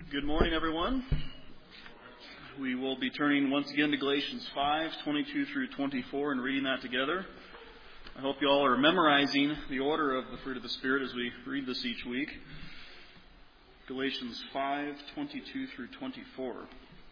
Good morning, everyone. We will be turning once again to Galatians 5:22 through 24 and reading that together. I hope you all are memorizing the order of the fruit of the Spirit as we read this each week. Galatians 5:22 through 24.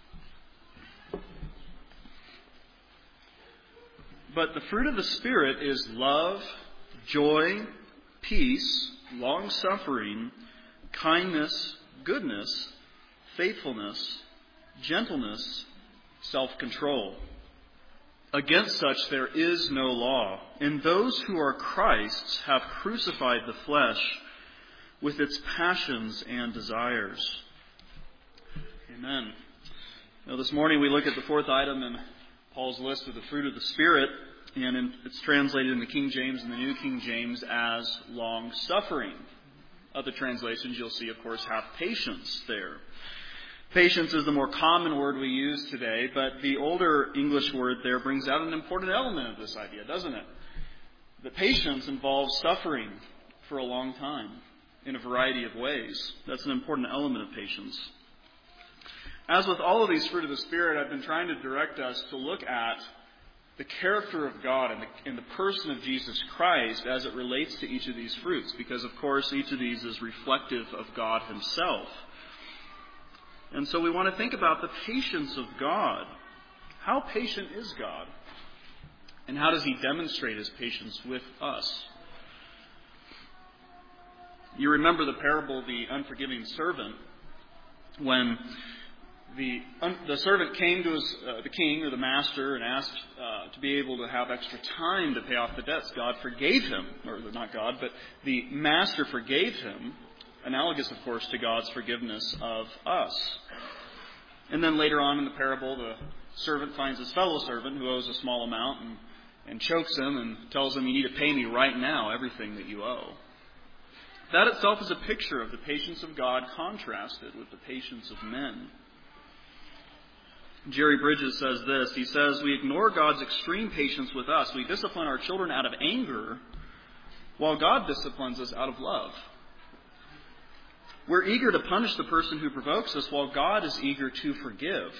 But the fruit of the Spirit is love, joy, peace, long-suffering, kindness, goodness, faithfulness, gentleness, self-control. Against such there is no law. And those who are Christ's have crucified the flesh with its passions and desires. Amen. Now, this morning we look at the fourth item in Paul's list of the fruit of the Spirit, and it's translated in the King James and the New King James as long-suffering. Other translations you'll see, of course, have patience there. Patience is the more common word we use today, but the older English word there brings out an important element of this idea, doesn't it? That patience involves suffering for a long time in a variety of ways. That's an important element of patience. As with all of these fruit of the Spirit, I've been trying to direct us to look at the character of God and the person of Jesus Christ as it relates to each of these fruits, because, of course, each of these is reflective of God Himself. And so we want to think about the patience of God. How patient is God? And how does He demonstrate His patience with us? You remember the parable of the unforgiving servant, when the servant came to the king or the master and asked to be able to have extra time to pay off the debts. God forgave him, or not God, but the master forgave him, analogous, of course, to God's forgiveness of us. And then later on in the parable, the servant finds his fellow servant who owes a small amount and chokes him and tells him, "You need to pay me right now everything that you owe." That itself is a picture of the patience of God contrasted with the patience of men. Jerry Bridges says this. He says, "We ignore God's extreme patience with us. We discipline our children out of anger, while God disciplines us out of love. We're eager to punish the person who provokes us, while God is eager to forgive.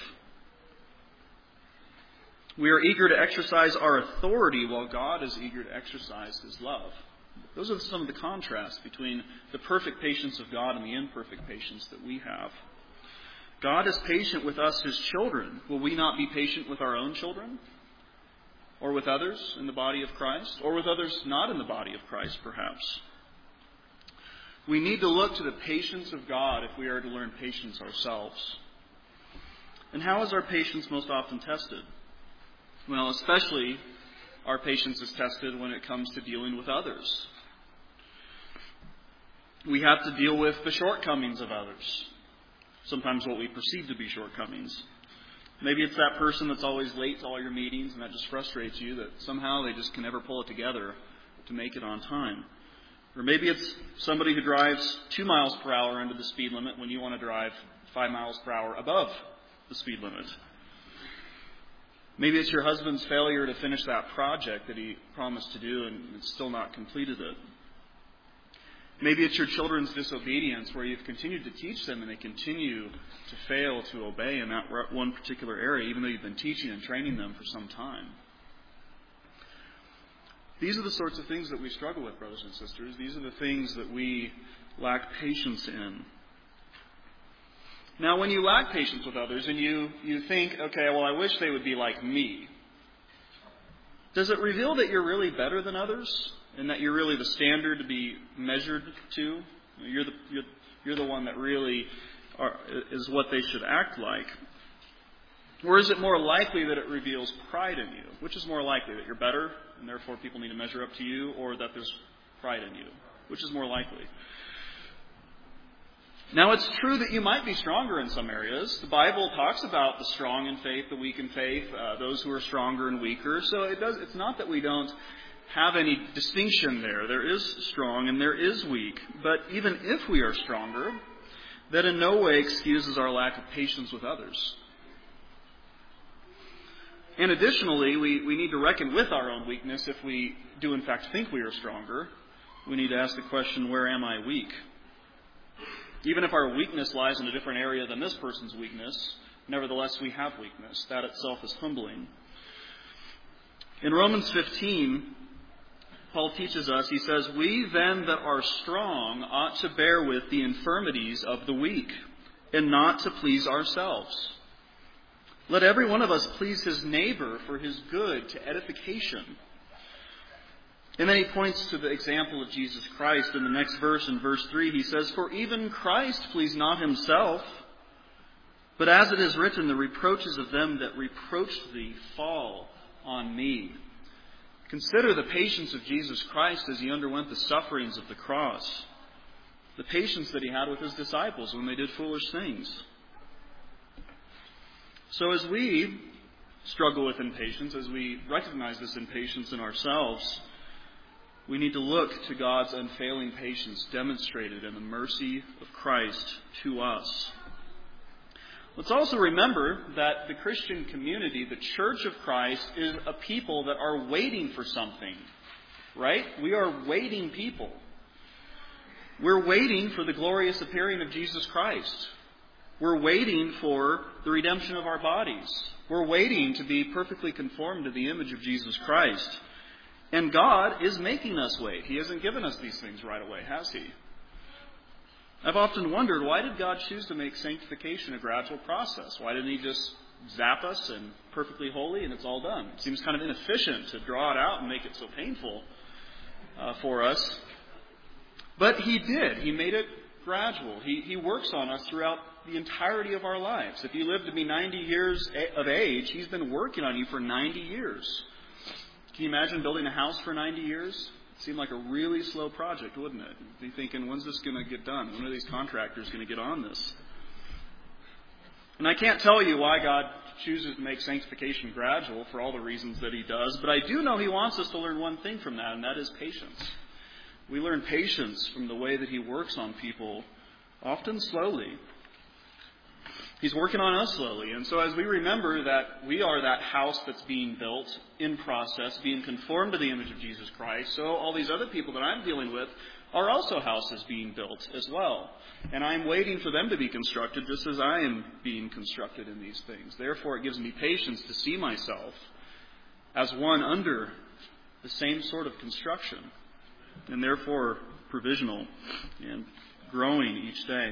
We are eager to exercise our authority, while God is eager to exercise His love." Those are some of the contrasts between the perfect patience of God and the imperfect patience that we have. God is patient with us, His children. Will we not be patient with our own children? Or with others in the body of Christ? Or with others not in the body of Christ, perhaps? We need to look to the patience of God if we are to learn patience ourselves. And how is our patience most often tested? Well, especially our patience is tested when it comes to dealing with others. We have to deal with the shortcomings of others. Sometimes what we perceive to be shortcomings. Maybe it's that person that's always late to all your meetings and that just frustrates you, that somehow they just can never pull it together to make it on time. Or maybe it's somebody who drives 2 miles per hour into the speed limit when you want to drive 5 miles per hour above the speed limit. Maybe it's your husband's failure to finish that project that he promised to do and it's still not completed it. Maybe it's your children's disobedience where you've continued to teach them and they continue to fail to obey in that one particular area, even though you've been teaching and training them for some time. These are the sorts of things that we struggle with, brothers and sisters. These are the things that we lack patience in. Now, when you lack patience with others and you think, okay, well, I wish they would be like me, does it reveal that you're really better than others? And that you're really the standard to be measured to? You're the one that really is what they should act like. Or is it more likely that it reveals pride in you? Which is more likely, that you're better and therefore people need to measure up to you, or that there's pride in you? Which is more likely? Now, it's true that you might be stronger in some areas. The Bible talks about the strong in faith, the weak in faith, those who are stronger and weaker. So it's not that we don't have any distinction there. There is strong and there is weak. But even if we are stronger, that in no way excuses our lack of patience with others. And additionally, we need to reckon with our own weakness if we do in fact think we are stronger. We need to ask the question, where am I weak? Even if our weakness lies in a different area than this person's weakness, nevertheless we have weakness. That itself is humbling. In Romans 15, Paul teaches us, he says, "We then that are strong ought to bear with the infirmities of the weak, and not to please ourselves. Let every one of us please his neighbor for his good, to edification." And then he points to the example of Jesus Christ in the next verse. In verse 3, he says, "For even Christ pleased not himself, but as it is written, the reproaches of them that reproached thee fall on me." Consider the patience of Jesus Christ as he underwent the sufferings of the cross. The patience that he had with his disciples when they did foolish things. So as we struggle with impatience, as we recognize this impatience in ourselves, we need to look to God's unfailing patience demonstrated in the mercy of Christ to us. Let's also remember that the Christian community, the Church of Christ, is a people that are waiting for something. Right? We are waiting people. We're waiting for the glorious appearing of Jesus Christ. We're waiting for the redemption of our bodies. We're waiting to be perfectly conformed to the image of Jesus Christ. And God is making us wait. He hasn't given us these things right away, has He? I've often wondered, why did God choose to make sanctification a gradual process? Why didn't He just zap us and perfectly holy and it's all done? It seems kind of inefficient to draw it out and make it so painful for us. But He did. He made it gradual. He works on us throughout the entirety of our lives. If you live to be 90 years of age, He's been working on you for 90 years. Can you imagine building a house for 90 years? It seemed like a really slow project, wouldn't it? You'd be thinking, when's this going to get done? When are these contractors going to get on this? And I can't tell you why God chooses to make sanctification gradual for all the reasons that He does, but I do know He wants us to learn one thing from that, and that is patience. We learn patience from the way that He works on people, often slowly. He's working on us slowly. And so as we remember that we are that house that's being built in process, being conformed to the image of Jesus Christ, so all these other people that I'm dealing with are also houses being built as well. And I'm waiting for them to be constructed just as I am being constructed in these things. Therefore, it gives me patience to see myself as one under the same sort of construction, and therefore provisional and growing each day.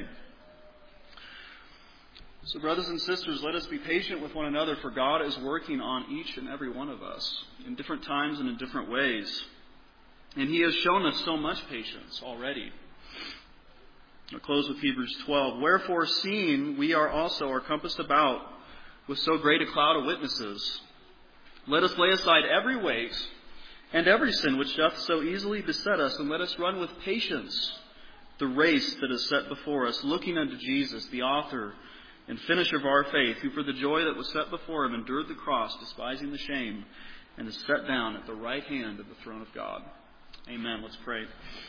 So brothers and sisters, let us be patient with one another, for God is working on each and every one of us in different times and in different ways. And He has shown us so much patience already. I'll close with Hebrews 12. "Wherefore, seeing we are compassed about with so great a cloud of witnesses, let us lay aside every weight and every sin which doth so easily beset us, and let us run with patience the race that is set before us, looking unto Jesus, the author and finisher of our faith, who for the joy that was set before Him endured the cross, despising the shame, and is set down at the right hand of the throne of God." Amen. Let's pray.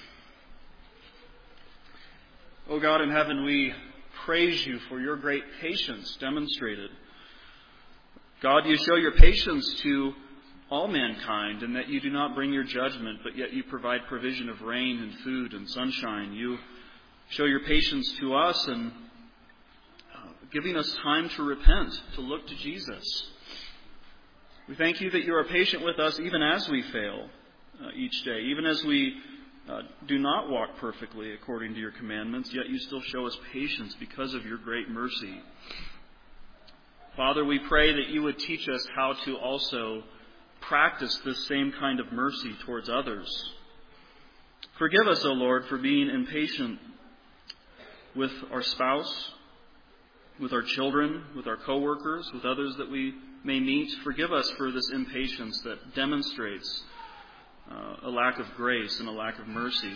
O God in heaven, we praise You for Your great patience demonstrated. God, You show Your patience to all mankind, and that You do not bring Your judgment, but yet You provide provision of rain and food and sunshine. You show Your patience to us and giving us time to repent, to look to Jesus. We thank You that You are patient with us even as we fail each day, even as we do not walk perfectly according to Your commandments, yet You still show us patience because of Your great mercy. Father, we pray that You would teach us how to also practice this same kind of mercy towards others. Forgive us, O Lord, for being impatient with our spouse, with our children, with our co-workers, with others that we may meet. Forgive us for this impatience that demonstrates a lack of grace and a lack of mercy.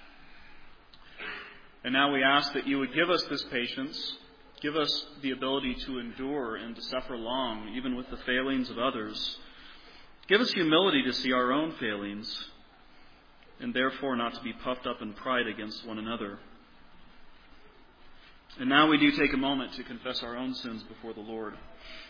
And now we ask that You would give us this patience, give us the ability to endure and to suffer long, even with the failings of others. Give us humility to see our own failings, and therefore not to be puffed up in pride against one another. And now we do take a moment to confess our own sins before the Lord.